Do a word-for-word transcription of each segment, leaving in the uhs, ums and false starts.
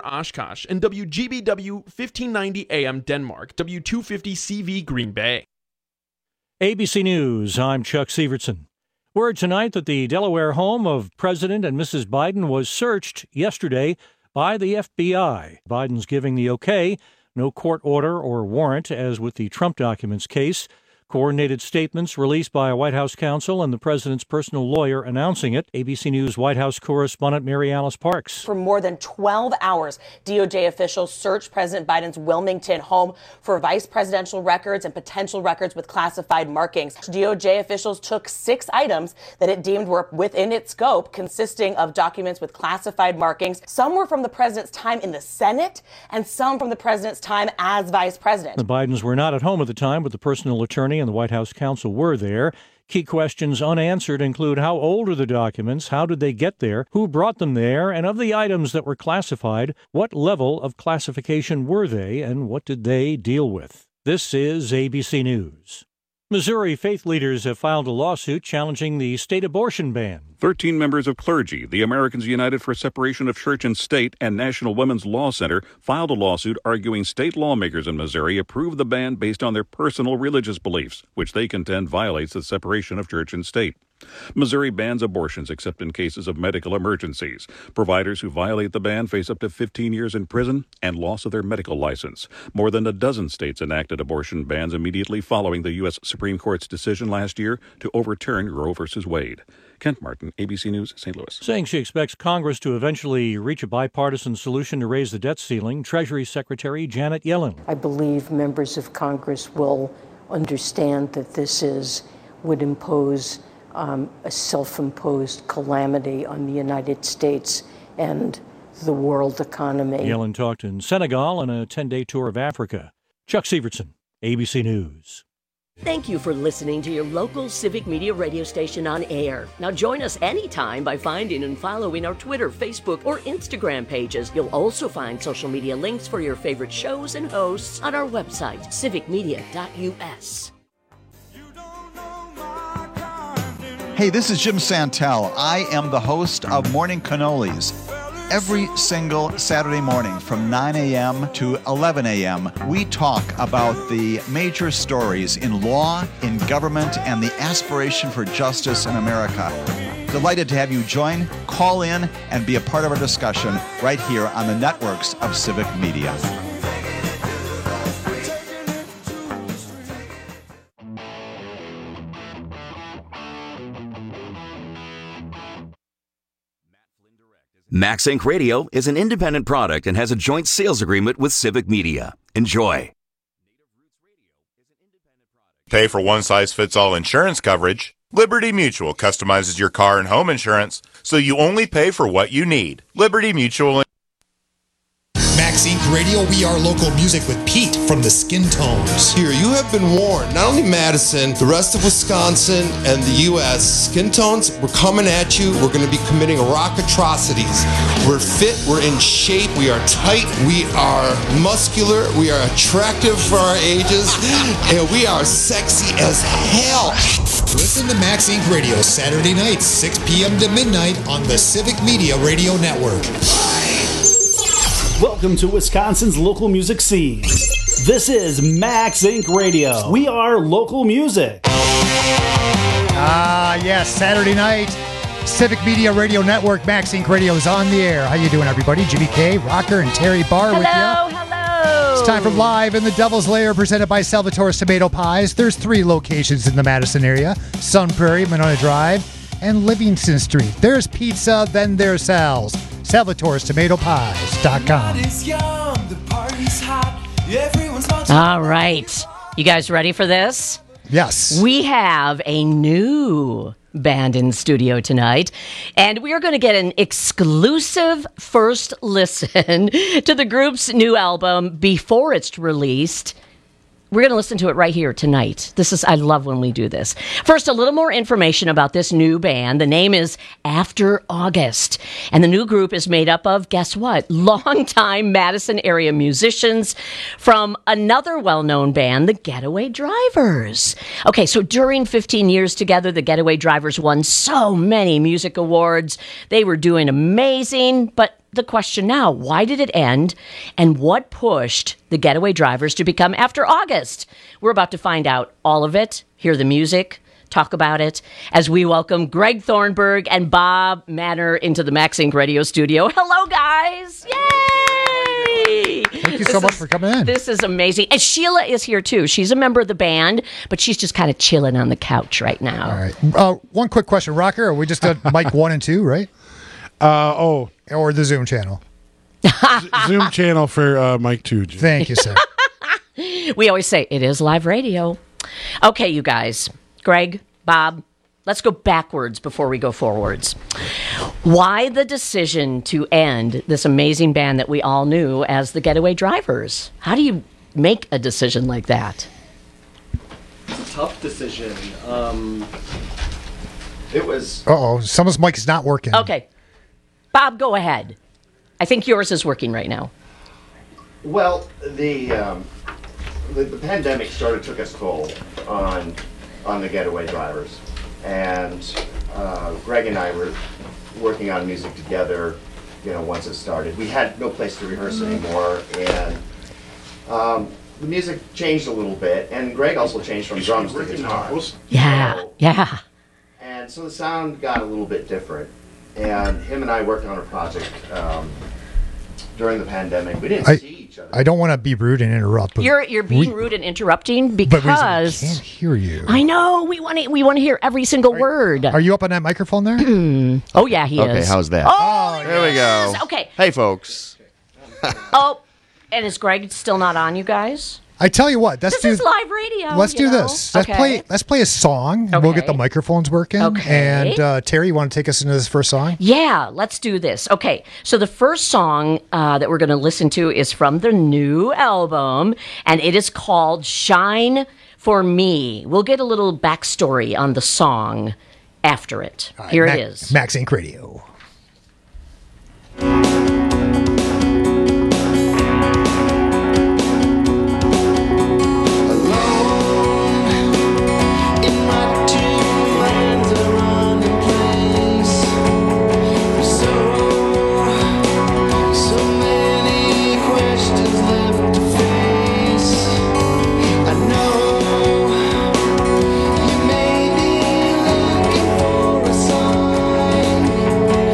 Oshkosh, and W G B W fifteen ninety A M Denmark, W two fifty C V Green Bay. A B C News, I'm Chuck Sievertson. Word tonight that the Delaware home of President and Missus Biden was searched yesterday by the F B I. Biden's giving the okay. No court order or warrant, as with the Trump documents case. Coordinated statements released by a White House counsel and the president's personal lawyer announcing it. A B C News White House correspondent Mary Alice Parks. For more than twelve hours, D O J officials searched President Biden's Wilmington home for vice presidential records and potential records with classified markings. D O J officials took six items that it deemed were within its scope, consisting of documents with classified markings. Some were from the president's time in the Senate and some from the president's time as vice president. The Bidens were not at home at the time, but the personal attorney and the White House counsel were there. Key questions unanswered include how old are the documents, how did they get there, who brought them there, and of the items that were classified, what level of classification were they, and what did they deal with? This is A B C News. Missouri faith leaders have filed a lawsuit challenging the state abortion ban. Thirteen members of clergy, the Americans United for Separation of Church and State, and National Women's Law Center filed a lawsuit arguing state lawmakers in Missouri approved the ban based on their personal religious beliefs, which they contend violates the separation of church and state. Missouri bans abortions except in cases of medical emergencies. Providers who violate the ban face up to fifteen years in prison and loss of their medical license. More than a dozen states enacted abortion bans immediately following the U S Supreme Court's decision last year to overturn Roe v. Wade. Kent Martin, A B C News, Saint Louis. Saying she expects Congress to eventually reach a bipartisan solution to raise the debt ceiling, Treasury Secretary Janet Yellen. I believe members of Congress will understand that this is would impose um, a self-imposed calamity on the United States and the world economy. Yellen talked in Senegal on a ten-day tour of Africa. Chuck Sievertson, A B C News. Thank you for listening to your local Civic Media radio station on air. Now join us anytime by finding and following our Twitter, Facebook, or Instagram pages. You'll also find social media links for your favorite shows and hosts on our website, civic media dot U S. Hey, this is Jim Santel. I am the host of Morning Cannolis. Every single Saturday morning from nine a.m. to eleven a.m., we talk about the major stories in law, in government, and the aspiration for justice in America. Delighted to have you join, call in, and be a part of our discussion right here on the networks of Civic Media. MaxInc Radio is an independent product and has a joint sales agreement with Civic Media. Enjoy. Pay for one-size-fits-all insurance coverage? Liberty Mutual customizes your car and home insurance so you only pay for what you need. Liberty Mutual. MaxInc Radio, we are local music with Pete from the Skin Tones. Here, you have been warned. Not only Madison, the rest of Wisconsin and the U S Skin Tones, we're coming at you. We're going to be committing rock atrocities. We're fit. We're in shape. We are tight. We are muscular. We are attractive for our ages. And we are sexy as hell. Listen to MaxInc Radio Saturday nights, six p.m. to midnight on the Civic Media Radio Network. Welcome to Wisconsin's local music scene. This is MaxInc Radio. We are local music. Ah, yes, Saturday night, Civic Media Radio Network, MaxInc Radio is on the air. How you doing, everybody? Jimmy K, Rocker, and Terry Barr hello, with you. Hello, hello. It's time for Live in the Devil's Lair, presented by Salvatore's Tomato Pies. There's three locations in the Madison area: Sun Prairie, Monona Drive, and Livingston Street. There's pizza, then there's Sal's. Salvatore's Tomato Pies dot com. All right. You guys ready for this? Yes. We have a new band in studio tonight, and we are going to get an exclusive first listen to the group's new album before it's released. We're going to listen to it right here tonight. This is, I love when we do this. First, a little more information about this new band. The name is After August. And the new group is made up of, guess what? Longtime Madison area musicians from another well-known band, the Getaway Drivers. Okay, so during fifteen years together, the Getaway Drivers won so many music awards. They were doing amazing, but the question now, why did it end? And what pushed the Getaway Drivers to become After August? We're about to find out all of it, hear the music, talk about it, as we welcome Greg Thornburg and Bob Manor into the Max Inc Radio studio. Hello, guys! Yay! Thank you so This much is- for coming in. This is amazing. And Sheila is here, too. She's a member of the band, but she's just kind of chilling on the couch right now. All right. Uh, one quick question, Rocker. Are we just got mic one and two, right? Uh, oh. Or the Zoom channel. Zoom channel for uh, Mike two. Jim. Thank you, sir. We always say it is live radio. Okay, you guys. Greg, Bob, let's go backwards before we go forwards. Why the decision to end this amazing band that we all knew as the Getaway Drivers? How do you make a decision like that? It's a tough decision. Um, it was. Uh-oh. Someone's mic is not working. Okay. Bob, go ahead. I think yours is working right now. Well, the, um, the the pandemic sort of took its toll on on the Getaway Drivers, and uh, Greg and I were working on music together. You know, once it started, we had no place to rehearse anymore, and um, the music changed a little bit. And Greg also changed from drums to guitar. Yeah, So- yeah. And so the sound got a little bit different. And him and I worked on a project um, during the pandemic. We didn't I, see each other. I don't want to be rude and interrupt, but You're you're being we- rude and interrupting but we because can't hear you. I know we want to we want to hear every single word. Are you up on that microphone there? Oh yeah, he Okay, is. how's that? Oh, there we go. Okay. Hey, folks. Oh, and is Greg still not on, you guys? I tell you what, let's This do is live radio. Let's you do know? this. Let's Okay. play. Let's play a song. We'll get the microphones working. Okay. And uh, Terry, you want to take us into this first song? Yeah, let's do this. Okay, so the first song uh, that we're going to listen to is from the new album, and it is called Shine for Me. We'll get a little backstory on the song after it. All right, Here Mac- it is. Max Inc Radio. I know you may be looking for a sign.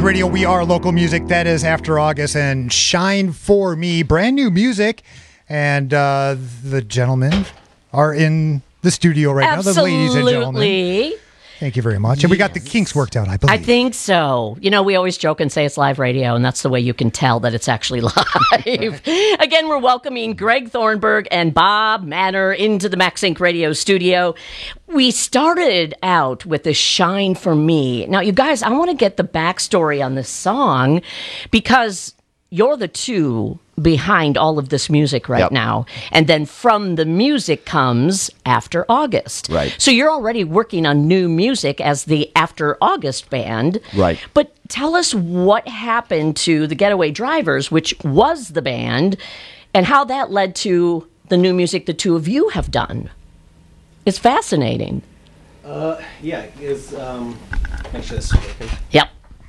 Radio. We are local music. That is After August and Shine For Me. Brand new music. And uh, the gentlemen are in the studio right Absolutely. now. The ladies and gentlemen. Thank you very much. And we got the kinks worked out, I believe. I think so. You know, we always joke and say it's live radio, and that's the way you can tell that it's actually live. Again, we're welcoming Greg Thornburg and Bob Manor into the Max Inc Radio studio. We started out with the Shine For Me. Now, you guys, I want to get the backstory on this song because you're the two behind all of this music right Yep. now. And then from the music comes After August. Right. So you're already working on new music as the After August band. Right. But tell us what happened to the Getaway Drivers, which was the band, and how that led to the new music the two of you have done. It's fascinating. Uh, yeah, is um, make sure this is working. Yep.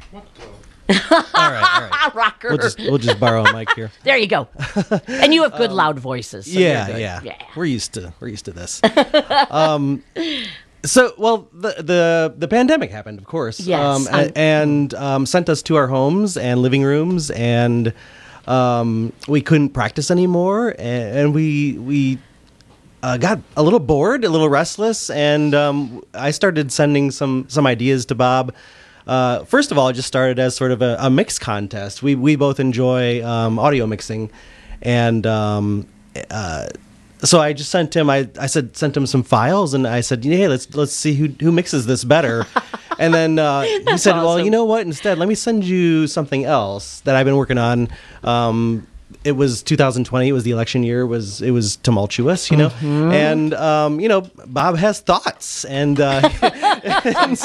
all right, all right. Rocker. We'll just we'll just borrow a mic here. There you go. And you have good loud voices. So yeah, you're good. yeah, yeah. We're used to we're used to this. um, so well, the the the pandemic happened, of course. Yes, um, I'm- a- and um, sent us to our homes and living rooms, and um, we couldn't practice anymore, and, and we we. Uh, got a little bored, a little restless, and um, I started sending some some ideas to Bob. Uh, first of all, it just started as sort of a, a mix contest. We we both enjoy um, audio mixing, and um, uh, so I just sent him. I, I said sent him some files, and I said, hey, let's let's see who who mixes this better. And then uh, he said, well, you know what? Instead, let me send you something else that I've been working on. Um, It was two thousand twenty. It was the election year. It was it was tumultuous, you know. Mhm. And um, you know, Bob has thoughts, and, uh, and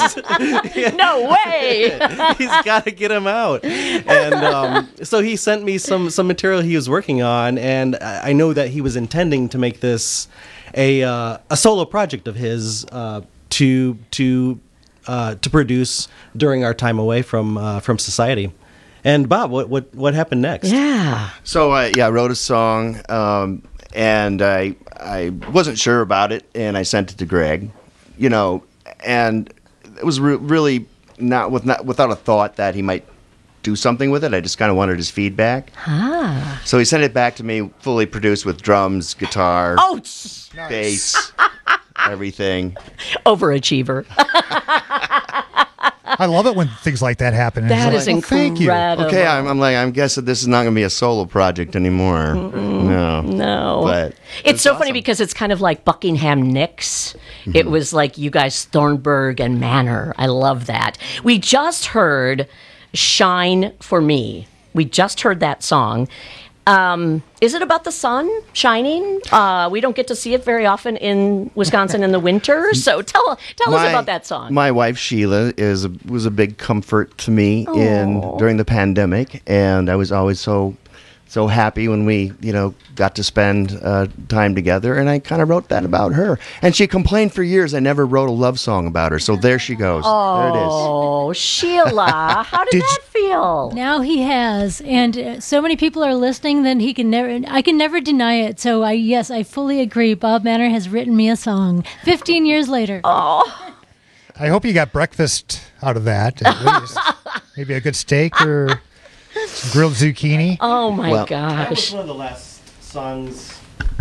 no way. he's got to get them out. And um, so he sent me some some material he was working on, and I I know that he was intending to make this a uh, a solo project of his uh, to to uh, to produce during our time away from uh, from society. And Bob, what what what happened next? Yeah. So uh, yeah, I wrote a song, um, and I I wasn't sure about it, and I sent it to Greg, you know, and it was re- really not with not without a thought that he might do something with it. I just kind of wanted his feedback. Ah. So he sent it back to me, fully produced with drums, guitar, Oh, bass, everything. Overachiever. I love it when things like that happen. And That it's is like, well, thank you. incredible. Okay, I'm, I'm like, I'm guessing this is not going to be a solo project anymore. No, No. But It's so funny because it's kind of like Buckingham Nicks. Mm-hmm. It was like you guys, Thornburg and Manor. I love that. We just heard Shine For Me. We just heard that song. Um, is it about the sun shining? Uh, we don't get to see it very often in Wisconsin in the winter. So tell tell us My- about that song. My wife Sheila is a, was a big comfort to me Aw. in during the pandemic, and I was always so so happy when we you know got to spend uh, time together. And I kind of wrote that about her, and she complained for years I never wrote a love song about her. So there she goes. There it is. Oh, Sheila, how did, Did that feel? Now he has, and uh, so many people are listening. Then he can never. I can never deny it. So I, yes, I fully agree. Bob Manor has written me a song. Fifteen years later. Oh, I hope you got breakfast out of that, at least. Maybe a good steak or some grilled zucchini. Oh my Well- gosh! That was one of the last songs.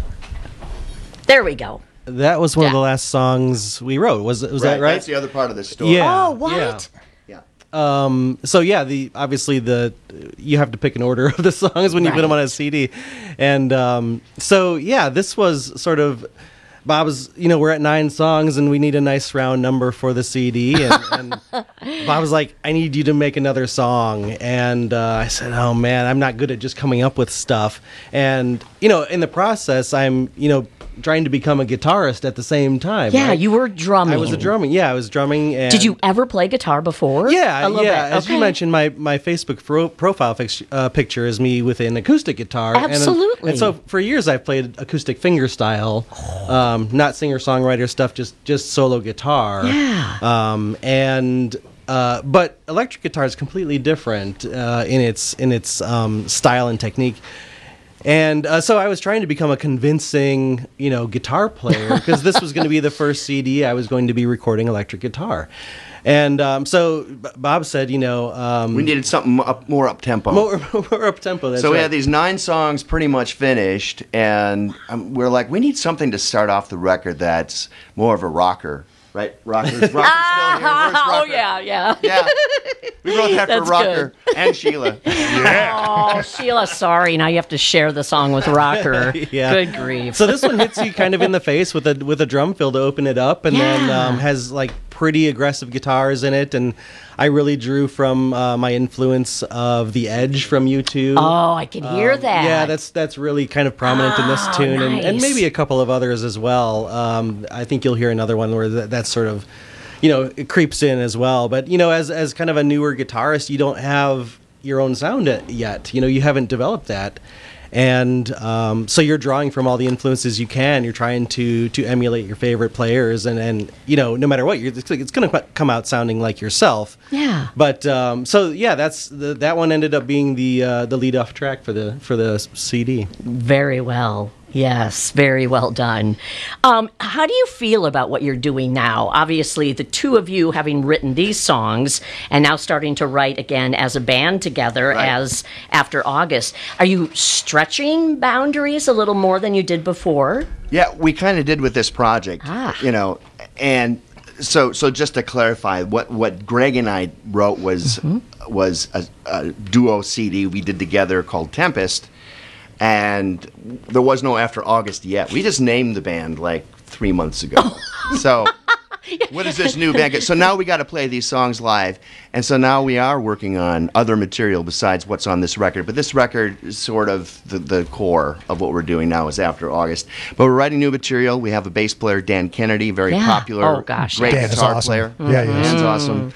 There we go. That was one of the last songs we wrote. Was was that right? That's the other part of the story. Yeah. Oh, what? Yeah. Um, so yeah, the obviously the you have to pick an order of the songs when you put them on a C D, and um, so yeah, this was sort of Bob's. You know, we're at nine songs and we need a nice round number for the C D, and, and Bob was like, "I need you to make another song," and uh, I said, "Oh man, I'm not good at just coming up with stuff," and you know, in the process, I'm you know. trying to become a guitarist at the same time. Yeah, right? you were drumming. I was a drumming. Yeah, I was drumming. And Did you ever play guitar before? Yeah, A little yeah. bit. As you Okay. mentioned, my my Facebook fro- profile fix, uh, picture is me with an acoustic guitar. And- Absolutely. And, so for years, I've played acoustic finger style, um, not singer songwriter stuff, just just solo guitar. Yeah. Um, and. Uh, but electric guitar is completely different uh, in its in its um, style and technique. And uh, so I was trying to become a convincing, you know, guitar player because this was going to be the first C D I was going to be recording electric guitar. And um, so B- Bob said, you know... Um, we needed something up, more up-tempo. More, more up-tempo, that's So we right. had these nine songs pretty much finished, and um, we're like, we need something to start off the record that's more of a rocker. Right? Rocker's, Rocker's still here. Where's Rocker? Oh, yeah, yeah. Yeah. We wrote that for That's Rocker and Sheila. Oh, Sheila, sorry. Now you have to share the song with Rocker. Yeah. Good grief. So this one hits you kind of in the face with a with a drum fill to open it up, and then Yeah. um, has like pretty aggressive guitars in it. And I really drew from uh, my influence of The Edge from U two. Oh, I can hear Um, that. Yeah, that's that's really kind of prominent in this Oh, tune, and, and nice. maybe a couple of others as well. Um, I think you'll hear another one where that, that's sort of, you know, it creeps in as well. But you know, as as kind of a newer guitarist, you don't have your own sound yet. You know, you haven't developed that. And um, so you're drawing from all the influences you can. You're trying to to emulate your favorite players, and, and you know, no matter what, you're, it's, it's going to come out sounding like yourself. Yeah. But um, so yeah, that's the, that one ended up being the uh, the lead off track for the for the C D. Very well. Yes, very well done. Um, how do you feel about what you're doing now? Obviously, the two of you having written these songs and now starting to write again as a band together Right. as After August. Are you stretching boundaries a little more than you did before? Yeah, we kind of did with this project, Ah. you know, and so so just to clarify, what, what Greg and I wrote was was a, a duo C D we did together called Tempest, and there was no After August yet. We just named the band like three months ago. So what is this new band? So now we got to play these songs live, and so now we are working on other material besides what's on this record. But this record is sort of the, the core of what we're doing now is After August. But we're writing new material. We have a bass player, Dan Kennedy, very Yeah. popular, Oh, gosh, great Dan is guitar awesome. player. Yeah, he is. Dan's awesome.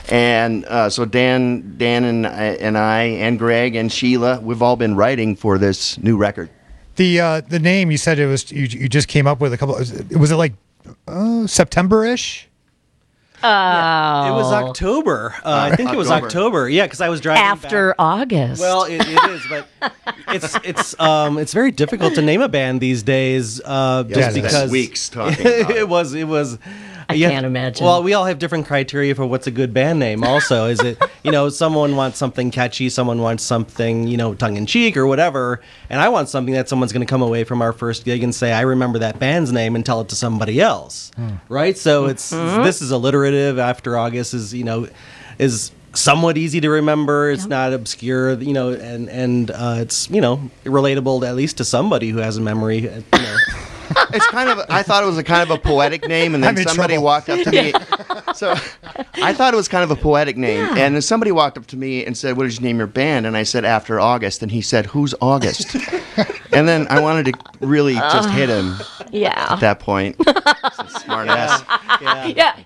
And uh, so Dan, Dan and I, and I and Greg and Sheila, we've all been writing for this new record. The uh, the name you said it was you, you just came up with a couple. Was it like uh, September-ish? Oh. It was October. Uh, I think it was October. October. Yeah, because I was driving After back. August. Well, it, it is, but it's it's um it's very difficult to name a band these days. Uh, Yeah, just we spent because weeks talking about it. it was it was. I you can't have- imagine. Well, we all have different criteria for what's a good band name. Also, is it you know someone wants something catchy, someone wants something you know tongue in cheek or whatever, and I want something that someone's going to come away from our first gig and say, I remember that band's name, and tell it to somebody else, right? So it's this is alliterative. After August is you know is somewhat easy to remember. It's not obscure, you know, and and uh, it's you know relatable to, at least to somebody who has a memory. You know. It's kind of. I thought it was a kind of a poetic name, and then I'm in somebody trouble. walked up to me. So I thought it was kind of a poetic name, and then somebody walked up to me and said, "What did you name your band?" And I said, "After August." And he said, "Who's August?" And then I wanted to really just hit him yeah. at that point. Smart ass. Yeah. Yeah,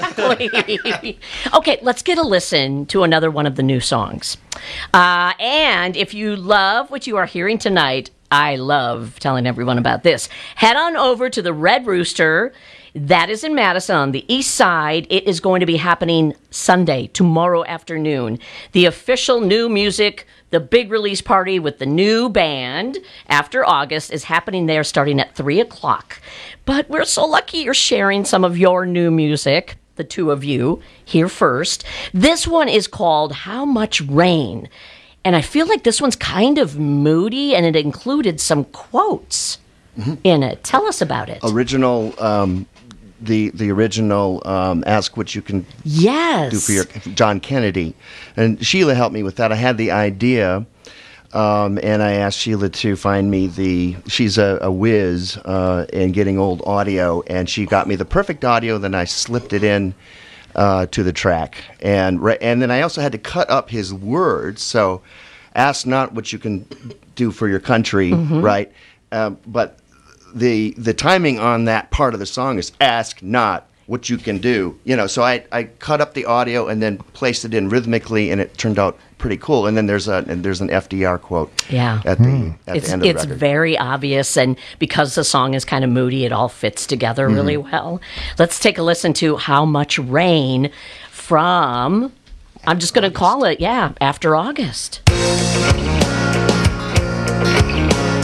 exactly. Okay, let's get a listen to another one of the new songs. Uh, and if you love what you are hearing tonight, I love telling everyone about this. Head on over to the Red Rooster. That is in Madison on the east side. It is going to be happening Sunday, tomorrow afternoon. The official new music, the big release party with the new band After August is happening there starting at three o'clock. But we're so lucky you're sharing some of your new music, the two of you, here first. This one is called How Much Rain? And I feel like this one's kind of moody, and it included some quotes in it. Tell us about it. Original. Um, the the original um, Ask What You Can Yes. Do for Your John Kennedy, and Sheila helped me with that. I had the idea. Um, and I asked Sheila to find me the, she's a, a whiz uh, in getting old audio, and she got me the perfect audio, then I slipped it in uh, to the track. And, re- and then I also had to cut up his words, so ask not what you can do for your country, Mhm. right? Uh, but the the timing on that part of the song is ask not what you can do. You know, so I, I cut up the audio and then placed it in rhythmically, and it turned out pretty cool. And then there's a and there's an F D R quote Yeah. at the at It's, the end of the it's record. very obvious, and because the song is kind of moody, it all fits together really Mhm. well. Let's take a listen to How Much Rain from, I'm just going to call it, yeah, After August.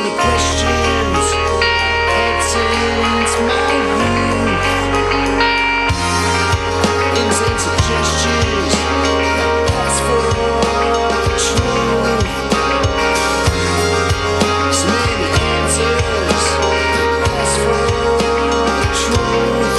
many questions had since my youth. Insane suggestions ask for the truth. So many answers ask for the truth.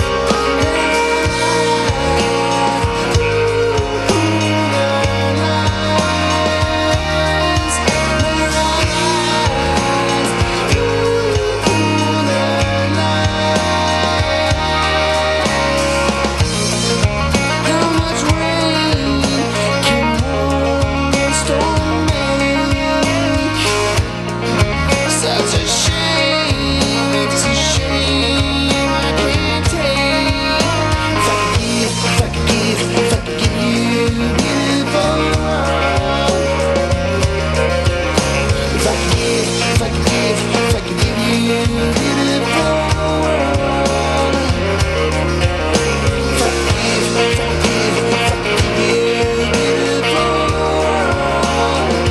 Such a shame, it's a shame I can't take. If I could give, if I could give, if I could give you beautiful world. If I could give, if I could give, if I could give you beautiful world. If I could give, if I could give, if I could give you beautiful world.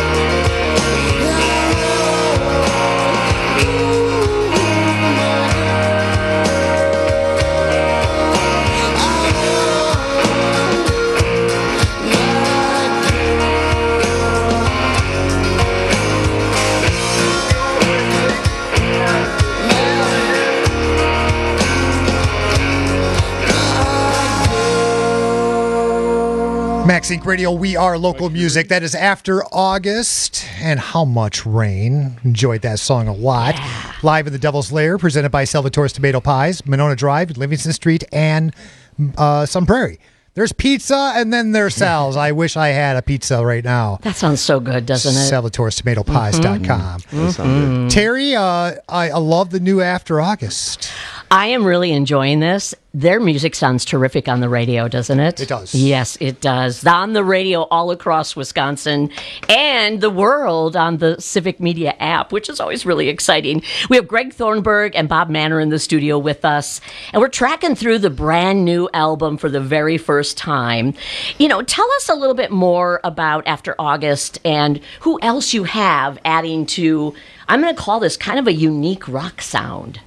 Max Inc Radio, we are local music. That is After August. And How Much Rain. Enjoyed that song a lot. Yeah. Live in the Devil's Lair, presented by Salvatore's Tomato Pies, Monona Drive, Livingston Street, and uh, Sun Prairie. There's pizza, and then there's Sal's. I wish I had a pizza right now. That sounds so good, doesn't it? Salvatore's Tomato Pies dot com. Mm-hmm. Mm-hmm. Terry, uh, I, I love the new After August. I am really enjoying this. Their music sounds terrific on the radio, doesn't it? It does. Yes, it does. On the radio all across Wisconsin and the world on the Civic Media app, which is always really exciting. We have Greg Thornburg and Bob Manor in the studio with us, and we're tracking through the brand new album for the very first time. You know, tell us a little bit more about After August and who else you have adding to, I'm going to call this kind of a unique rock sound.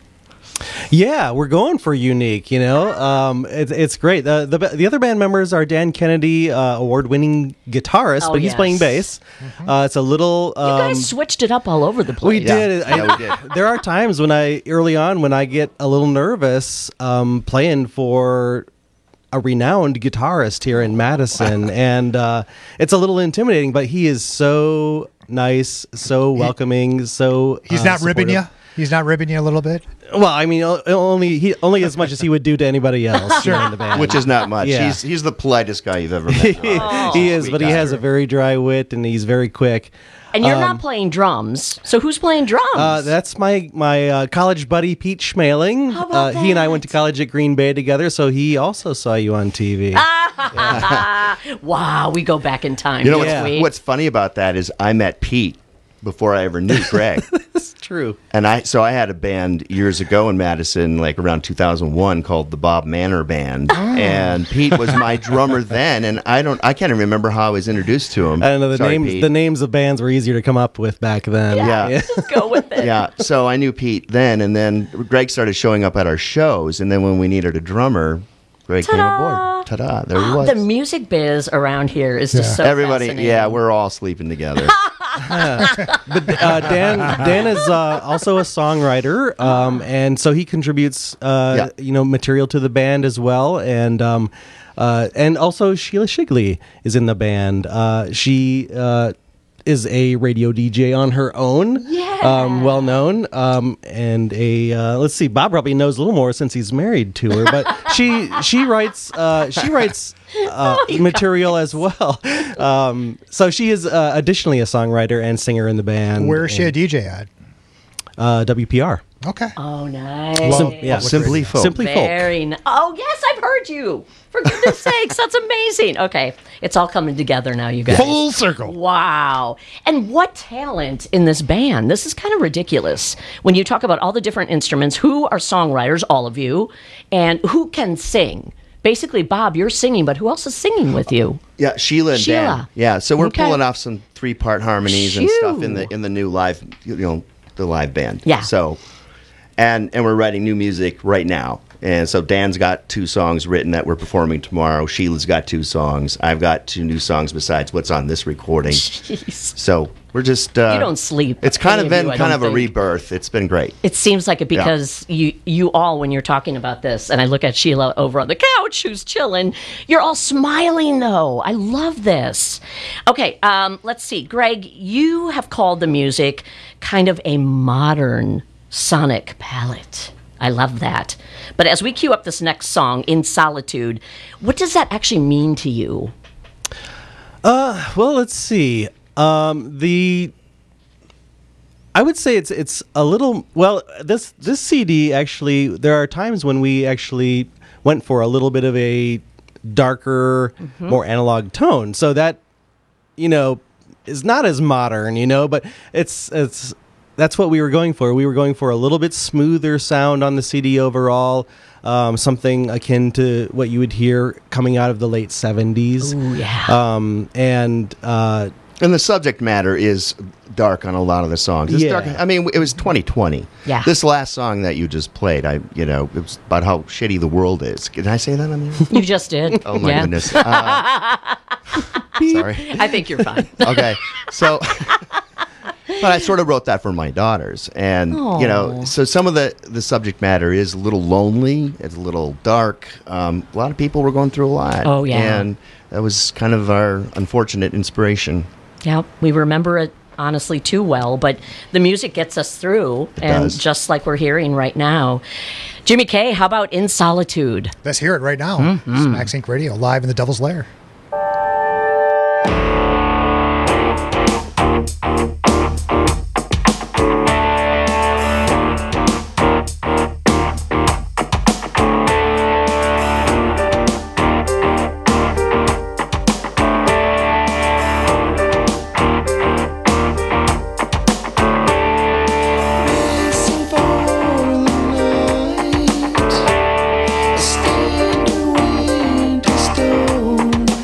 Yeah, we're going for unique, you know. Um, it's it's great. The, the the other band members are Dan Kennedy, uh, award-winning guitarist, Oh, but he's yes. playing bass. Uh, it's a little. Um, You guys switched it up all over the place. we did. Yeah, I- we did. There are times when I early on when I get a little nervous um, playing for a renowned guitarist here in Madison, and uh, it's a little intimidating. But he is so nice, so welcoming, so He's uh, not ribbing you? supportive. He's not ribbing you a little bit? Well, I mean, o- only he only as much as he would do to anybody else Sure. in the band, Which is not much. Yeah. He's he's the politest guy you've ever met. he is, but he has a very dry wit and he's very quick. And you're Um, not playing drums. So who's playing drums? Uh, that's my my uh, college buddy Pete Schmaling. How about uh, he and I went to college at Green Bay together, so he also saw you on T V. Wow, we go back in time. You know don't what's, we? what's funny about that is I met Pete before I ever knew Greg. That's true. And I so I had a band years ago in Madison, like around two thousand one, called the Bob Manor Band, and Pete was my drummer then. And I don't, I can't even remember how I was introduced to him. I don't know the Sorry, names. Pete. The names of bands were easier to come up with back then. Yeah. Just go with it. Yeah, so I knew Pete then, and then Greg started showing up at our shows, and then when we needed a drummer, Greg came aboard. Ta-da! There he was. The music biz around here is just so Everybody, fascinating. yeah, we're all sleeping together. But uh, Dan Dan is uh, also a songwriter, um, and so he contributes, uh, Yeah. you know, material to the band as well, and um, uh, and also Sheila Shigley is in the band. Uh, she uh, is a radio D J on her own, Yeah. um, well known, um, and a uh, let's see, Bob probably knows a little more since he's married to her, but she she writes uh, she writes. Uh, material as well. Um, so she is uh, additionally a songwriter and singer in the band. Where is she a and, D J at? Uh, W P R. Okay. Oh, nice. Sim- yeah, Simply Folk. Simply Folk. Very nice. Oh, yes, I've heard you. For goodness sakes, that's amazing. Okay, it's all coming together now, you guys. Full circle. Wow. And what talent in this band. This is kind of ridiculous. When you talk about all the different instruments, who are songwriters, all of you, and who can sing? Basically, Bob, you're singing, but who else is singing with you? Yeah, Sheila and Sheila. Dan. Yeah, so we're Okay. pulling off some three-part harmonies and stuff in the in the new live, you know, the live band. Yeah. So, and and we're writing new music right now. And so Dan's got two songs written that we're performing tomorrow. Sheila's got two songs. I've got two new songs besides what's on this recording. Jeez. So we're just... Uh, You don't sleep, It's kind any of of been you, I kind don't of a think. rebirth. It's been great. It seems like it Yeah. because you you all, when you're talking about this, and I look at Sheila over on the couch who's chilling, you're all smiling though. I love this. Okay, um, let's see. Greg, you have called the music kind of a modern sonic palette. I love that. But as we cue up this next song, In Solitude, what does that actually mean to you? Uh, well, let's see. Um, the I would say it's it's a little well. This this C D actually, there are times when we actually went for a little bit of a darker, Mhm. more analog tone. So that you know is not as modern, you know, but it's it's that's what we were going for. We were going for a little bit smoother sound on the C D overall. Um, something akin to what you would hear coming out of the late seventies. Ooh, yeah. Um, and uh, And the subject matter is dark on a lot of the songs. It's Yeah. dark. I mean, it was twenty twenty. Yeah. This last song that you just played, I, you know, it was about how shitty the world is. Can I say that on the air? You just did. Oh my Yeah. goodness. Uh, sorry. I think you're fine. Okay. So, but I sort of wrote that for my daughters, and you know, Aw. so some of the the subject matter is a little lonely. It's a little dark. Um, a lot of people were going through a lot. Oh, yeah. And that was kind of our unfortunate inspiration. Yeah, we remember it honestly too well, but the music gets us through, It and does. just like we're hearing right now. Jimmy K, how about In Solitude? Let's hear it right now. Mhm. It's Max Inc Radio, live in the Devil's Lair. Racing for the night, I stand a winter storm.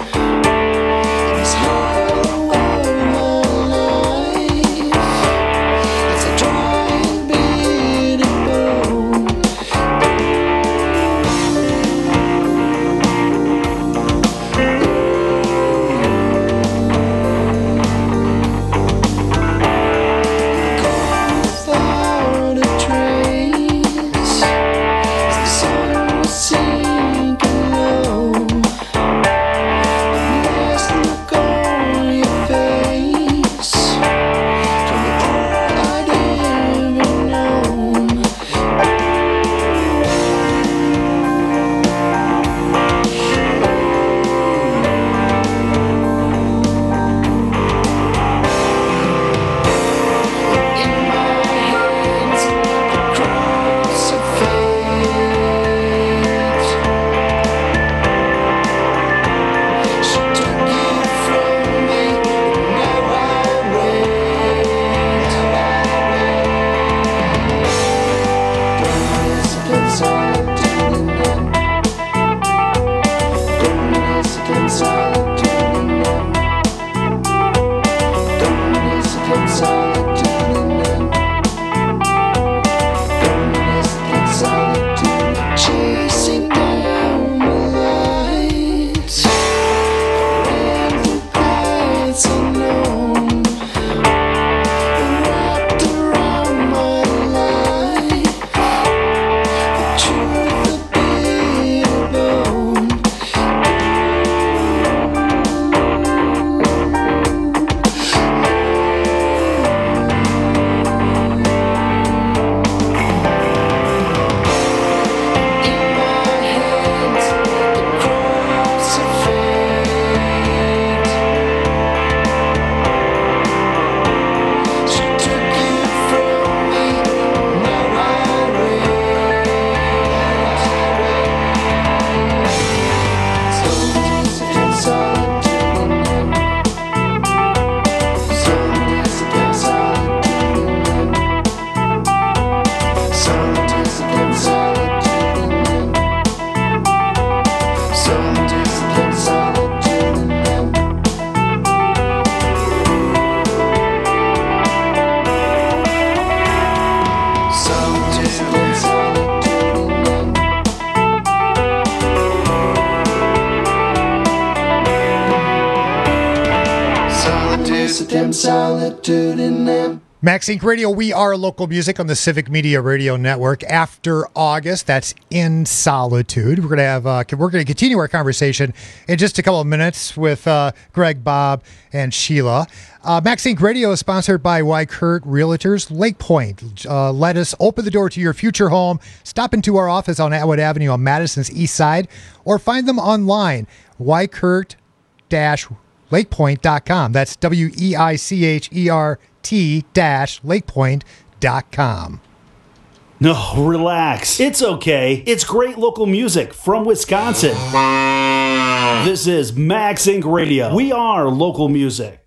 a damn solitude in them. Max Inc Radio, we are local music on the Civic Media Radio Network. After August, that's In Solitude. We're going to have uh, we're going to continue our conversation in just a couple of minutes with uh, Greg, Bob, and Sheila. Uh, Max Inc Radio is sponsored by Wykert Realtors Lake Point. Uh, let us open the door to your future home. Stop into our office on Atwood Avenue on Madison's east side, or find them online, wykert dash lakepoint dot com. That's W E I C H E R T dash lakepoint dot com. No, relax. It's okay. It's great local music from Wisconsin. This is Max Inc Radio. We are local music.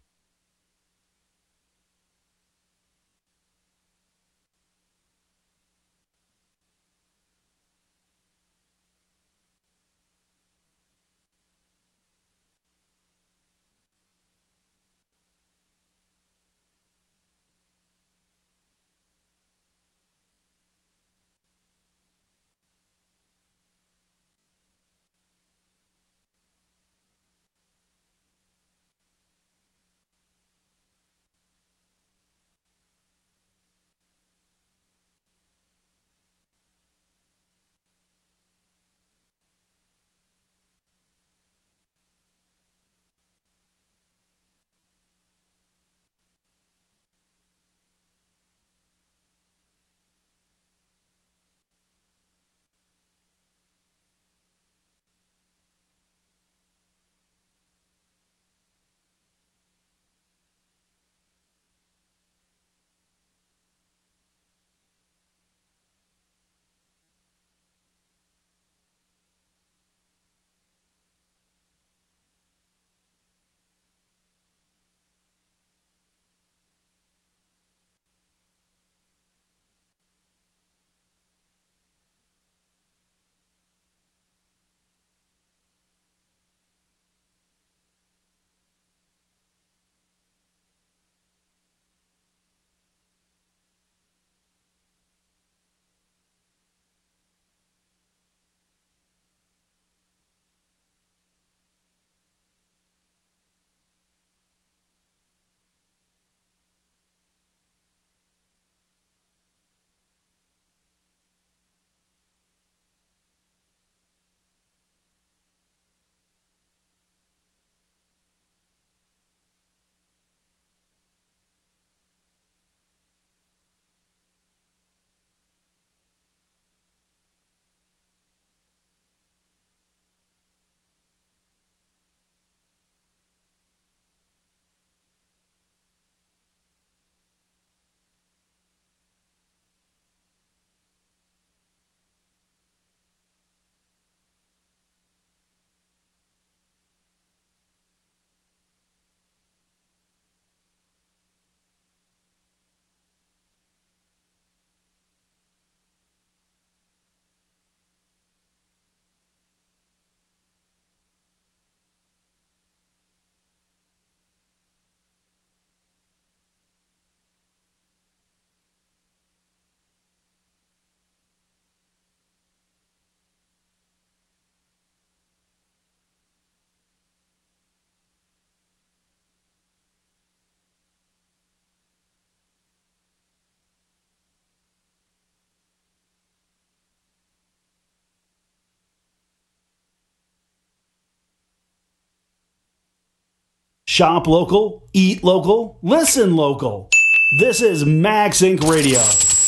Shop local, eat local, listen local. This is Max Inc Radio.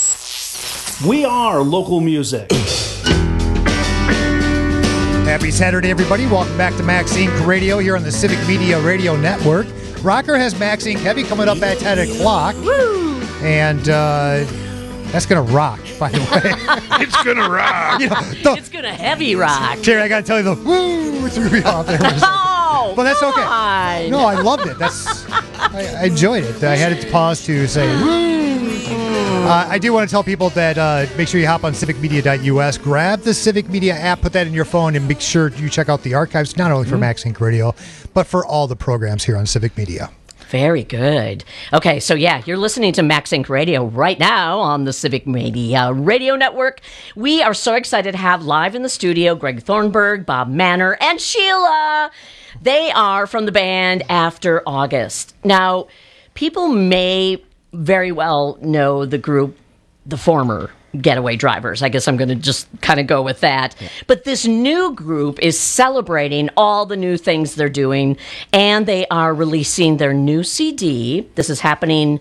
We are local music. Happy Saturday, everybody. Welcome back to Max Inc Radio here on the Civic Media Radio Network. Rocker has Max Inc Heavy coming up at ten o'clock. Woo! And uh, that's going to rock, by the way. It's going to rock. You know, the, It's gonna heavy rock. Jerry, I got to tell you, the woo threw me off there. Oh, But that's okay. on. No, I loved it. That's I, I enjoyed it. I had to pause to say woo. Uh, I do want to tell people that uh, make sure you hop on civic media dot U S, grab the Civic Media app, put that in your phone, and make sure you check out the archives, not only for mm-hmm. Max Inc Radio, but for all the programs here on Civic Media. Very good. Okay, so yeah, you're listening to Max Inc Radio right now on the Civic Media Radio Network. We are so excited to have live in the studio Greg Thornburg, Bob Manor, and Sheila. They are from the band After August. Now, people may very well know the group, the former Getaway Drivers. I guess I'm going to just kind of go with that. Yeah. But this new group is celebrating all the new things they're doing, and they are releasing their new C D. This is happening,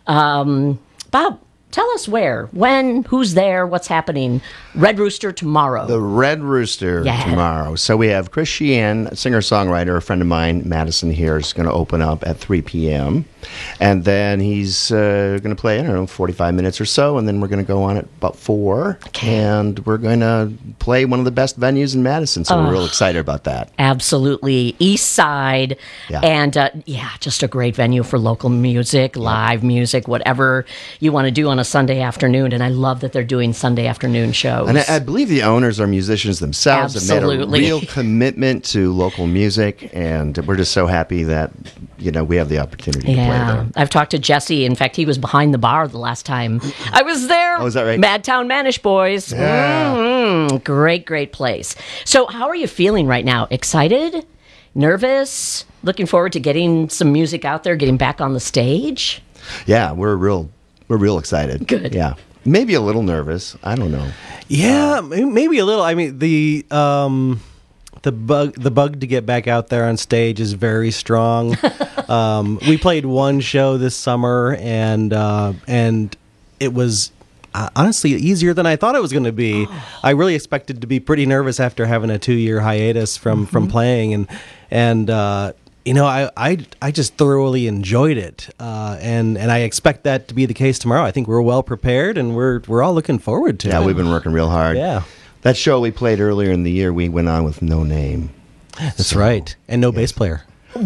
um, Bob, tell us where, when, who's there, what's happening. Red Rooster tomorrow. The Red Rooster Yeah. tomorrow. So we have Chris Sheehan, a singer-songwriter, a friend of mine, Madison here, is going to open up at three p.m. And then he's uh, going to play, I don't know, forty-five minutes or so, and then we're going to go on at about four. Okay. And we're going to play one of the best venues in Madison, so Oh. we're real excited about that. Absolutely. East Side. Yeah. And uh, yeah, just a great venue for local music, live music, whatever you want to do on a Sunday afternoon. And I love that they're doing Sunday afternoon shows. And I, I believe the owners are musicians themselves. Absolutely. Have made a real commitment to local music, and we're just so happy that, you know, we have the opportunity to play Yeah, there. I've talked to Jesse. In fact, he was behind the bar the last time I was there. Oh, is that right? Madtown Manish Boys. Yeah. Mhm. Great, great place. So, how are you feeling right now? Excited? Nervous? Looking forward to getting some music out there, getting back on the stage? Yeah, we're real, we're real excited. Good. Yeah, maybe a little nervous. I don't know. Yeah, may- maybe a little. I mean, the um, the bug the bug to get back out there on stage is very strong. um, we played one show this summer, and uh, and it was uh, honestly easier than I thought it was going to be. I really expected to be pretty nervous after having a two year hiatus from from playing, and and. Uh, You know, I, I, I just thoroughly enjoyed it, uh, and and I expect that to be the case tomorrow. I think we're well prepared, and we're we're all looking forward to it. Yeah, we've been working real hard. Yeah. That show we played earlier in the year, we went on with no name. That's right, and no bass player.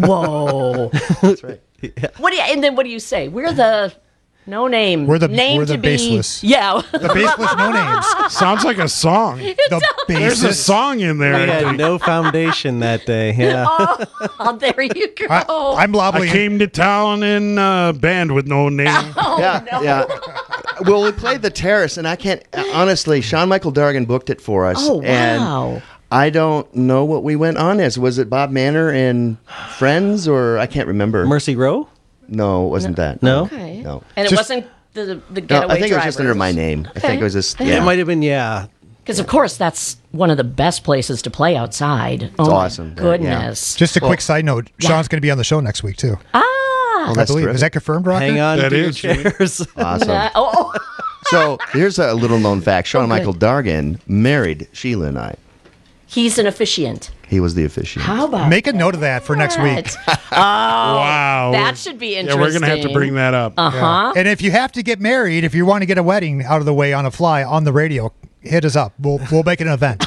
Whoa. That's right. What do you, and then what do you say? We're the no name. We're the- name we're the to be, baseless. Yeah. The baseless no names. Sounds like a song. The There's a baseless. song in there. We I had think. no foundation that day. Yeah. Oh, there you go. I, I'm I came to town in a band with no name. yeah, yeah. Well, we played the Terrace, and I can't honestly. Sean Michael Dargan booked it for us. Oh, wow. And I don't know what we went on as. Was it Bob Manor and Friends, or I can't remember. Mercy Row? No, it wasn't that. No? Okay. No. And it Just- wasn't the, the No, getaway I think it was just under my name. I think it was just. Yeah. It might have been, yeah. Because, of course, that's one of the best places to play outside. It's awesome. Yeah. Goodness. Just a Well, quick side note: Sean's going to be on the show next week too. Ah. Oh, I that's believe terrific. is that confirmed, Rocker? Hang on That to your is. chairs. Awesome. Uh, oh, So here's a little known fact: Sean Oh, good. Michael Dargan married Sheila and I. he's an officiant. He was the officiant. How about Make a note of that for next week. that? Oh, Wow. that should be Yeah, interesting. we're going to have to bring that up. Uh huh. And if you have to get married, if you want to get a wedding out of the way on a fly on the radio, hit us up. We'll we'll make it an event.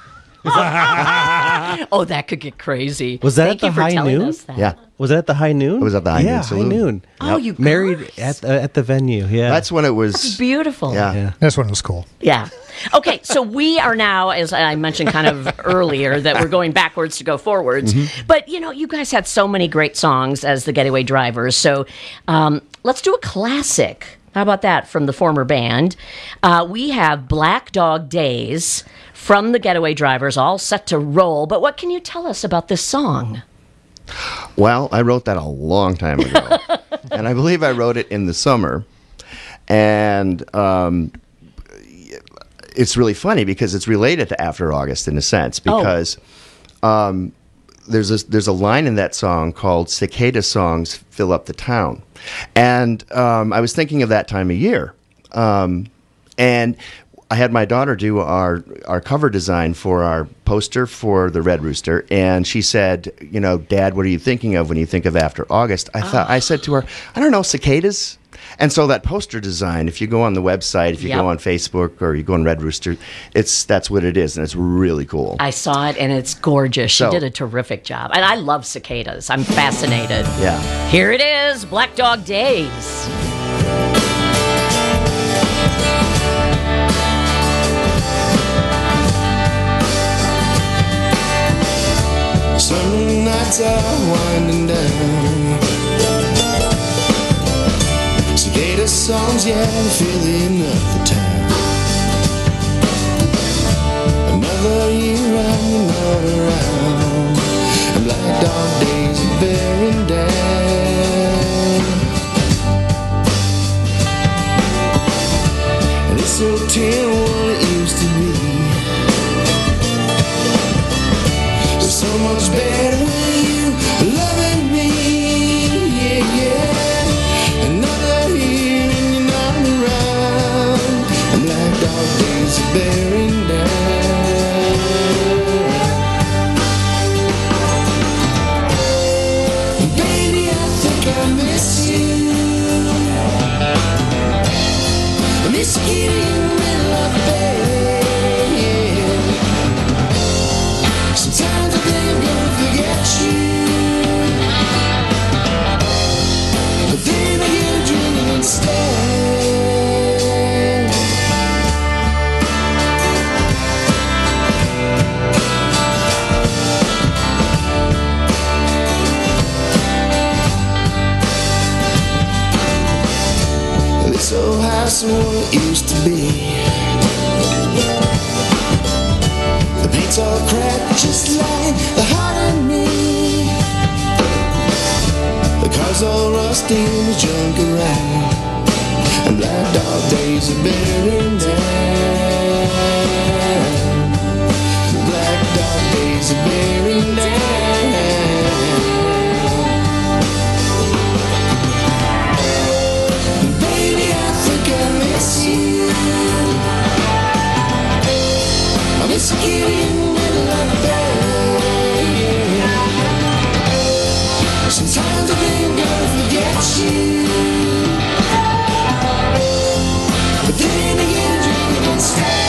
Oh, that could get crazy. Was that Thank at the you for high telling noon? us that. Yeah. Was it at the High Noon? It was at the High Noon yeah, Saloon. High Noon. Oh, you Married guys. at the, at the venue. Yeah. That's when it was. That's beautiful. Yeah. yeah. This one was cool. Yeah. Okay, so we are now, as I mentioned kind of earlier, that we're going backwards to go forwards. Mm-hmm. But, you know, you guys had so many great songs as the Getaway Drivers. So um, let's do a classic. How about that from the former band? Uh, we have Black Dog Days from the Getaway Drivers, all set to roll. But what can you tell us about this song? Well, I wrote that a long time ago, and I believe I wrote it in the summer. And um, it's really funny because it's related to After August in a sense, because um, there's a, there's a line in that song called "Cicada songs fill up the town," and um, I was thinking of that time of year, um, and I had my daughter do our our cover design for our poster for the Red Rooster, and she said, "You know, Dad, what are you thinking of when you think of After August?" I thought I said to her, "I don't know, cicadas." And so that poster design, if you go on the website, if you Yep. go on Facebook, or you go on Red Rooster, it's that's what it is, and it's really cool. I saw it, and it's gorgeous. She So- did a terrific job. And I love cicadas. I'm fascinated. Yeah. Here it is, Black Dog Days. Summer nights are winding down. Cicada songs, yeah, filling up the town. Another year I'm not around, and black dog days are bearing down. so tender what it used to be. It's so much better when you loving me, yeah, yeah. Another year and you're not around, and black dog days are bearing down. Baby, I think I miss you. I miss getting in the middle of the bed, yeah. Sometimes I think I'm gonna forget you, but then I get a drink instead. This old house and what it used to be. The paint's all cracked just like the heart in me. The car's all rusty and there's junk around, and black dog days are bearing down. Black dog days are bearing down. Baby, I think I miss you. I miss getting in the middle of the bed, yeah. Sometimes I think I'm gonna forget you, but then I get a drink instead.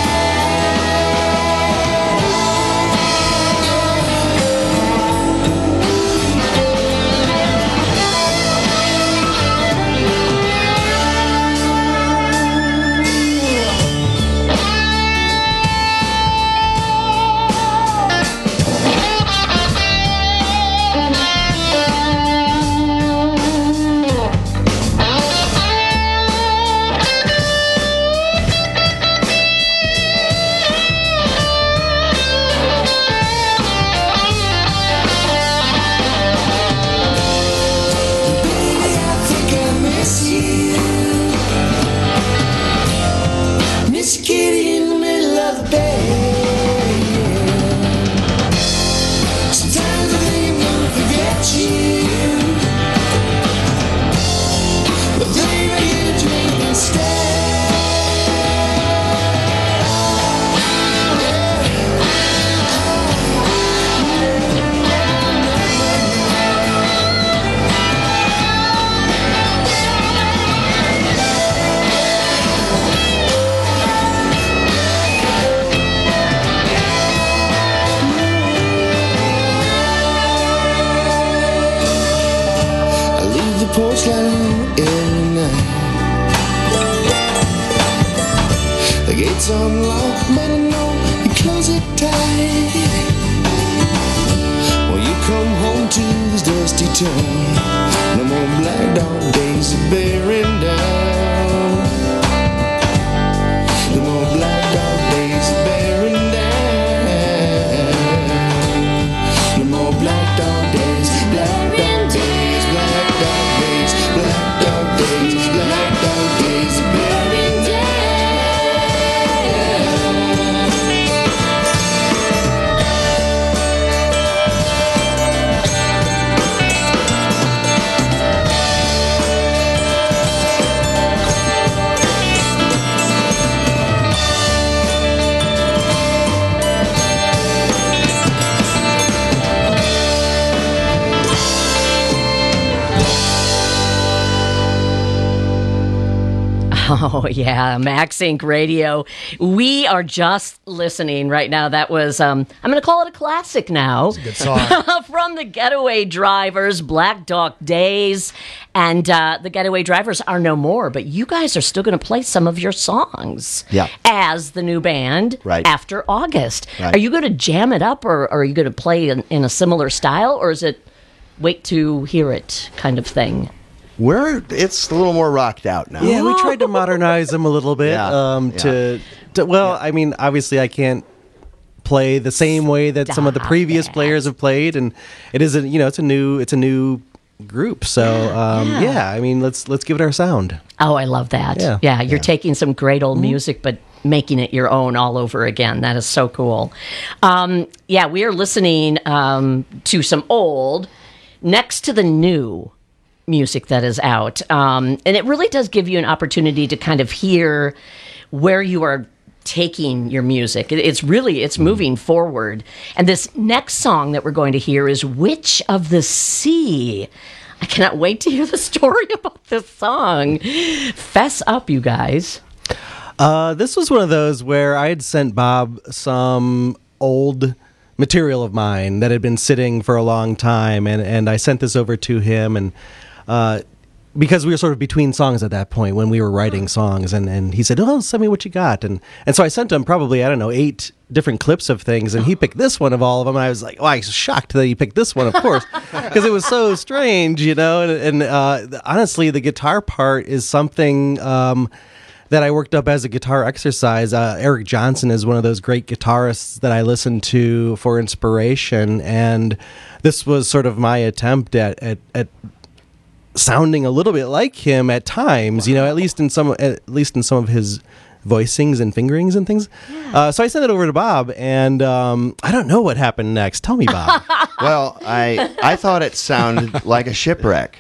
Miss Kitty in the middle of the bed. Sometimes I think I'm gonna forget you, but then I get a drink instead. I leave the porch light on every night. The gate's unlocked, but I know you close it tight. When you come home to this dusty town, no more black dog days are bearing down. No more black dog days are bearing down. No more black dog days, black dog days, black dog days, black dog days, black dog days are bearing down. Oh, yeah, Max Inc Radio. We are just listening right now. That was, um, I'm going to call it a classic now. It's a good song. From the Getaway Drivers, Black Dog Days. And uh, the Getaway Drivers are no more, but you guys are still going to play some of your songs Yeah. as the new band Right. after August. Right. Are you going to jam it up, or, or are you going to play in, in a similar style, or is it wait to hear it kind of thing? We're it's a little more rocked out now. Yeah, we tried to modernize them a little bit. Yeah, Um, yeah. to, to well, I mean, obviously, I can't play the same way that some of the Stop previous it. players have played, and it is a you know it's a new it's a new group. So um, Yeah. yeah. I mean, let's let's give it our sound. Oh, I love that. Yeah. Yeah, you're taking some great old music, but making it your own all over again. That is so cool. Um, yeah, we are listening um, to some old next to the new music that is out. Um, and it really does give you an opportunity to kind of hear where you are taking your music. It- It's really, it's moving forward. And this next song that we're going to hear is Witch of the Sea. I cannot wait to hear the story about this song. Fess up, you guys. Uh, this was one of those where I had sent Bob some old material of mine that had been sitting for a long time, and, and I sent this over to him, and uh, because we were sort of between songs at that point when we were writing songs, and, and he said, "Oh, send me what you got," and and so I sent him probably, I don't know, eight different clips of things, and he picked this one of all of them, and I was like, oh, I was shocked that he picked this one, of course, because it was so strange, you know, and, and uh, honestly, the guitar part is something um, that I worked up as a guitar exercise. Uh, Eric Johnson is one of those great guitarists that I listen to for inspiration, and this was sort of my attempt at at, at sounding a little bit like him at times, you know, at least in some at least in some of his voicings and fingerings and things. Uh, so I sent it over to Bob, and um, I don't know what happened next. Tell me, Bob. Well, I I thought it sounded like a shipwreck.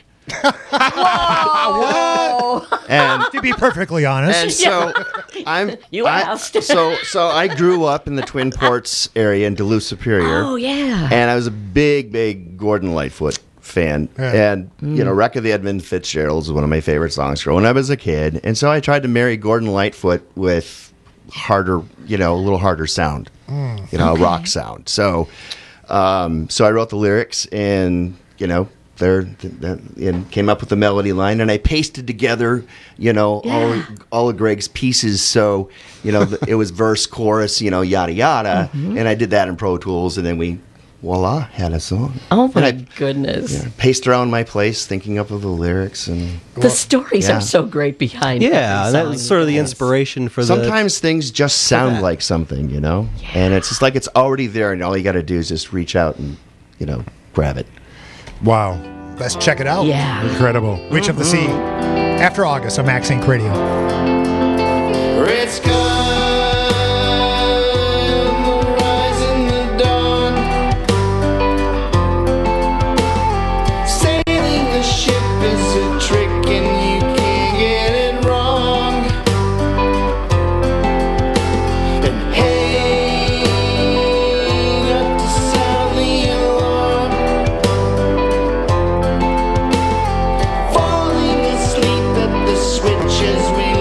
Whoa! And to be perfectly honest, and so I'm You I- asked. so so I grew up in the Twin Ports area in Duluth Superior. Oh, yeah. And I was a big, big Gordon Lightfoot fan. Yeah. And, you know, Wreck of the Edmund Fitzgerald is one of my favorite songs growing up as a kid. And so I tried to marry Gordon Lightfoot with harder, you know, a little harder sound, you know, Okay. a rock sound. So, um, so I wrote the lyrics and, you know, there and came up with the melody line, and I pasted together, you know, Yeah. all all of Greg's pieces. So, you know, it was verse, chorus, you know, yada yada, Mhm. and I did that in Pro Tools, and then we, voila, had a song. Oh, my And I, goodness. yeah, paced around my place, thinking up of the lyrics, and The stories yeah. are so great behind Yeah, every that song was sort of the you inspiration for the. Sometimes things just sound that. like something, you know, and it's just like it's already there, and all you got to do is just reach out and, you know, grab it. Wow. let's check it out. Yeah. Incredible. Witch of the Sea. After August on Max Inc Radio. Red sky, the rise in the dawn. Sailing the ship is a trick and you can't get it wrong. And hey, got to sound the alarm. Falling asleep at the switch as we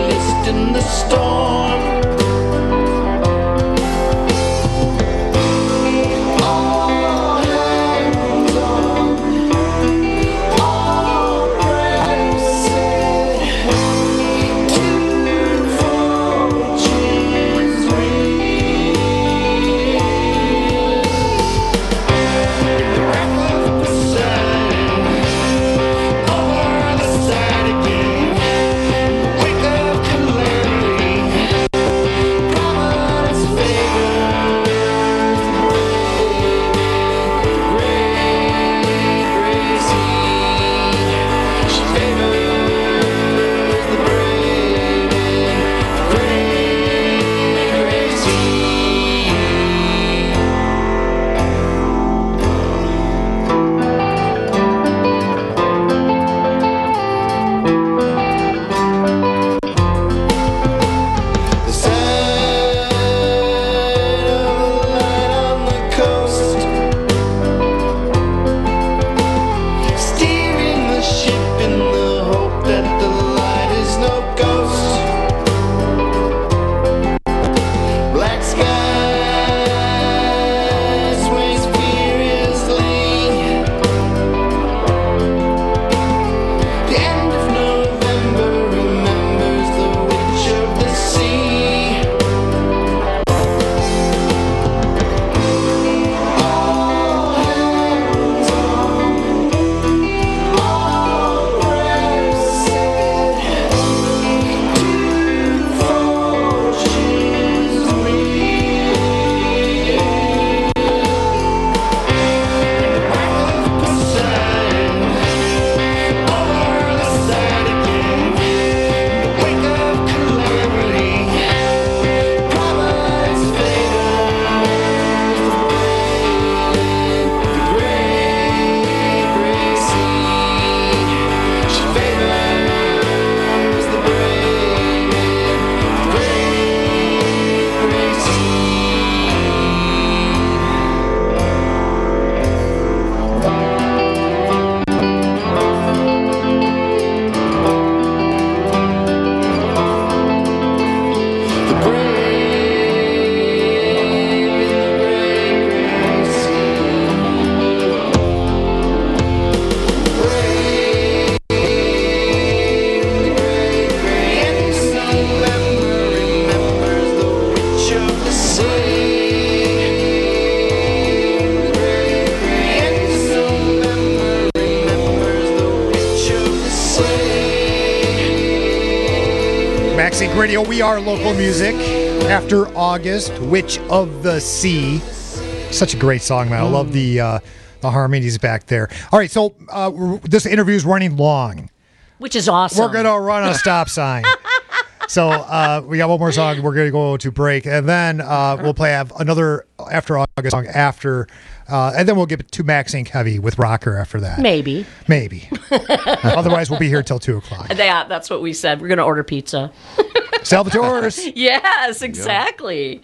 Maxink Radio, we are local music. After August, Witch of the Sea. Such a great song, man. I love the uh, the harmonies back there. All right, so uh, we're- this interview is running long. Which is awesome. We're going to run a stop sign. So uh, we got one more song. We're going to go to break. And then uh, we'll play have another After August song after. Uh, and then we'll get to Maxink Heavy with Rocker after that. Maybe. Maybe. Otherwise, we'll be here till two o'clock. Yeah, that's what we said. We're going to order pizza. Salvatore's. Yes, exactly.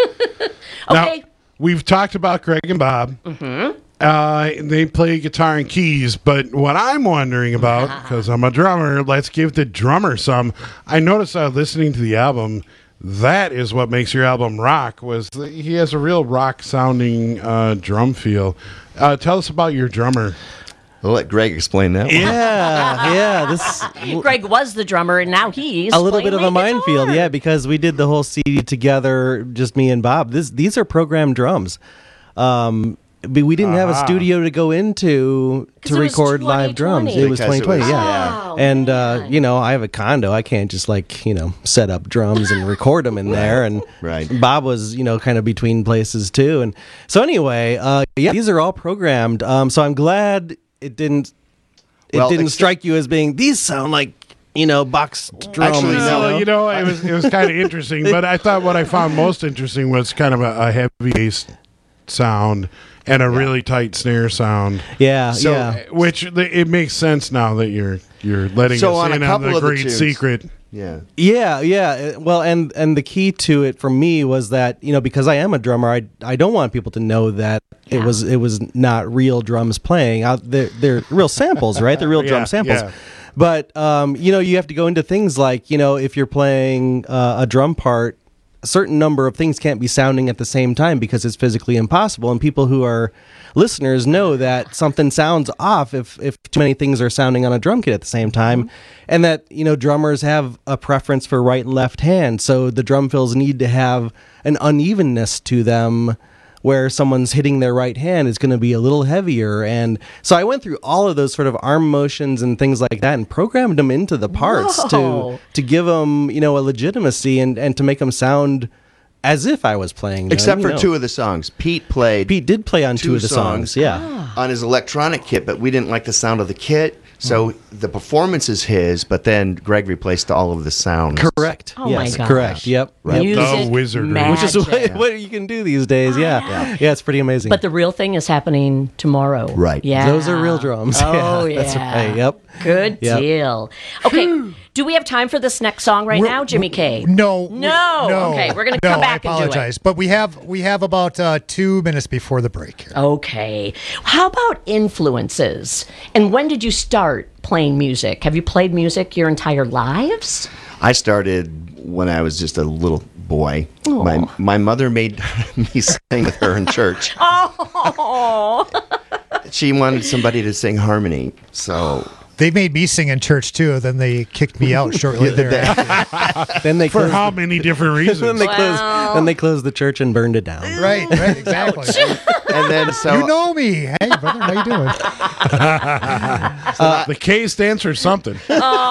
Now, Okay. we've talked about Greg and Bob. Mm-hmm. Uh, they play guitar and keys, but what I'm wondering about, because I'm a drummer, let's give the drummer some. I noticed uh, listening to the album, that is what makes your album rock. Was that he has a real rock sounding uh, drum feel. Uh, tell us about your drummer. I'll let Greg explain that. Yeah, yeah. This Greg was the drummer, and now he's a little playing bit of a lead minefield, guitar. yeah, because we did the whole C D together, just me and Bob. This these are programmed drums. Um, but we didn't have a Ah. studio to go into 'Cause to it was record live drums. twenty twenty. It was Because it twenty twenty, was- yeah. Oh, And uh, you know, I have a condo. I can't just like you know set up drums and record them in there. And Right. Bob was you know kind of between places too. And so anyway, uh, yeah, these are all programmed. Um, so I'm glad it didn't it Well, didn't except- strike you as being these sound like you know box drums. Actually, you no, Well, you know, it was it was kind of interesting, but I thought what I found most interesting was kind of a, a heavy bass sound and a really tight snare sound. Yeah, So, yeah. which th- it makes sense now that you're you're letting So us on a in on couple the of the great tunes- secret. Yeah. Yeah, yeah. uh, Well, and and the key to it for me was that you know because I am a drummer, I I don't want people to know that it was it was not real drums playing. Out they're, they're real samples, right? They're real Yeah, drum samples. yeah. But um, you know, you have to go into things like you know if you're playing uh, a drum part, a certain number of things can't be sounding at the same time because it's physically impossible. And people who are listeners know that something sounds off if, if too many things are sounding on a drum kit at the same time. And that, you know, drummers have a preference for right and left hand. So the drum fills need to have an unevenness to them where someone's hitting their right hand is going to be a little heavier. And so I went through all of those sort of arm motions and things like that and programmed them into the parts Whoa. to to give them, you know, a legitimacy and, and to make them sound as if I was playing them, Except you for know. two of the songs. Pete played. Pete did play on two, of the songs, yeah. On his electronic kit, but we didn't like the sound of the kit. So the performance is his, but then Greg replaced all of the sounds. Correct. Oh yes, my gosh. correct. Yep. Right. Music The wizardry. Which is what, magic. what you can do these days. Yeah. yeah. it's pretty amazing. But the real thing is happening tomorrow. Right. Yeah. Those are real drums. Oh, yeah. That's yeah. right. Yep. Good Yep. deal. Okay. Do we have time for this next song right We're- now, Jimmy K? No. No. No. Okay, we're gonna no, come back I and do it. apologize. But we have we have about uh, two minutes before the break here. Okay. How about influences? And when did you start playing music? Have you played music your entire lives? I started when I was just a little boy. My my mother made me sing with her in church. Oh. She wanted somebody to sing harmony, so They made me sing in church too. Then they kicked me out shortly thereafter. then they For closed, how many different reasons? then they Wow. closed then they closed the church and burned it down. Right, right, exactly. and then so You know me. Hey, brother, how you doing? Uh, the K stands for something.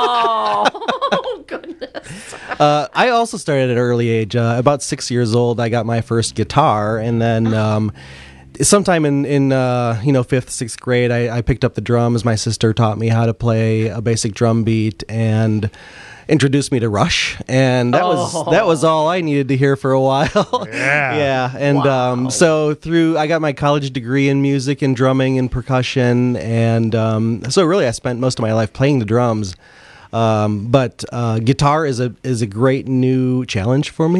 Oh, goodness. Uh, I also started at an early age. Uh, about six years old, I got my first guitar, and then um, sometime in in uh, you know fifth, sixth grade, I, I picked up the drums. My sister taught me how to play a basic drum beat and introduced me to Rush, and that was Oh. that was all I needed to hear for a while. Yeah. yeah, and Wow. um, so through I got my college degree in music and drumming and percussion, and um, so really I spent most of my life playing the drums. Um, but uh, guitar is a is a great new challenge for me.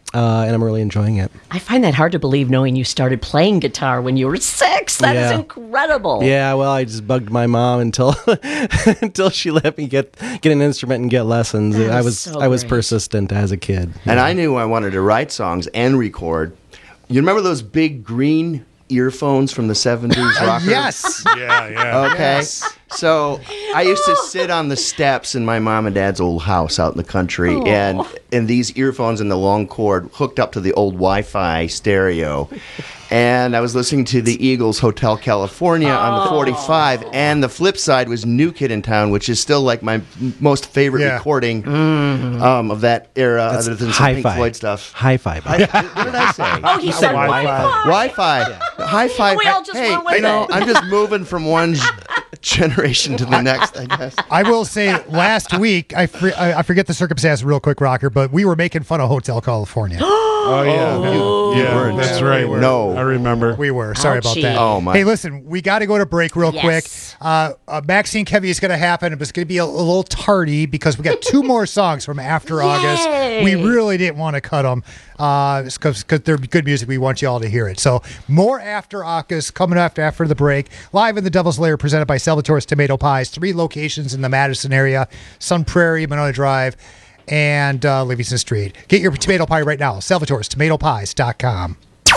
uh, and I'm really enjoying it. I find that hard to believe, knowing you started playing guitar when you were six. That is Yeah. incredible. Yeah, well, I just bugged my mom until until she let me get get an instrument and get lessons. That I is was so I was great. persistent as a kid. And I knew I wanted to write songs and record. You remember those big green earphones from the seventies rocker? Yes. Yeah, yeah. Okay. Yes. So I used to sit on the steps in my mom and dad's old house out in the country, Aw. and and these earphones and the long cord hooked up to the old Wi-Fi stereo, and I was listening to the Eagles Hotel California on the forty-five, and the flip side was New Kid in Town, which is still like my m- most favorite Yeah. recording Mm-hmm. um, of that era, That's other than some Pink hi-fi. Floyd stuff. Hi-fi. Hi- what did I say? Oh, he said Wi-Fi. Wi-Fi. Hi-fi. We all just hey, went with you know, it. I'm just moving from one g- generation to the next, I guess. I will say, last week, I, fr- I I forget the circumstance real quick, Rocker, but we were making fun of Hotel California. Oh, yeah. Yeah, weren't. that's Yeah, right. we were. No. I remember. We were. Sorry about that. Oh, my. Hey, listen, we got to go to break real Yes. quick. Uh, uh, Maxine Kevy is going to happen. It's going to be a, a little tardy because we got two more songs from After August. We really didn't want to cut them because they're good music. We want you all to hear it. So more After August coming up after the break. Live in the Devil's Lair presented by Salvatore's Tomato Pies. Three locations in the Madison area. Sun Prairie, Monona Drive, and uh, Livingston Street. Get your tomato pie right now. Salvatore's Tomato Pies dot com.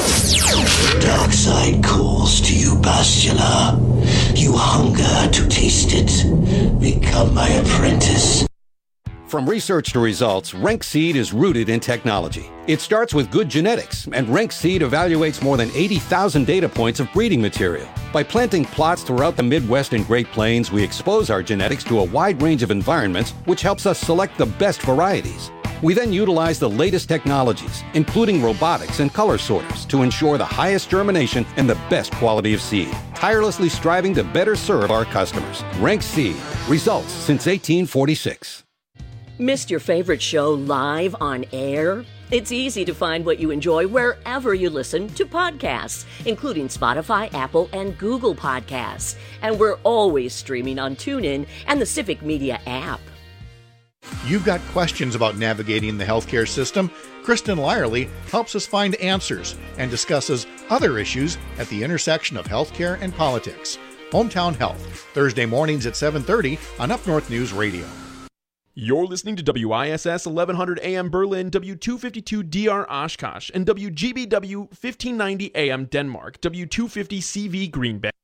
Dark side calls to you, Bastila. You hunger to taste it. Become my apprentice. From research to results, Rank Seed is rooted in technology. It starts with good genetics, and Rank Seed evaluates more than eighty thousand data points of breeding material. By planting plots throughout the Midwest and Great Plains, we expose our genetics to a wide range of environments, which helps us select the best varieties. We then utilize the latest technologies, including robotics and color sorters, to ensure the highest germination and the best quality of seed, tirelessly striving to better serve our customers. Rank Seed. Results since eighteen forty-six. Missed your favorite show live on air? It's easy to find what you enjoy wherever you listen to podcasts, including Spotify, Apple, and Google Podcasts. And we're always streaming on TuneIn and the Civic Media app. You've got questions about navigating the healthcare system? Kristen Lyerly helps us find answers and discusses other issues at the intersection of healthcare and politics. Hometown Health, Thursday mornings at seven thirty on Up North News Radio. You're listening to W I S S eleven hundred A M Berlin, W two fifty-two D R Oshkosh, and W G B W fifteen ninety A M Denmark, W two fifty C V Green Bay.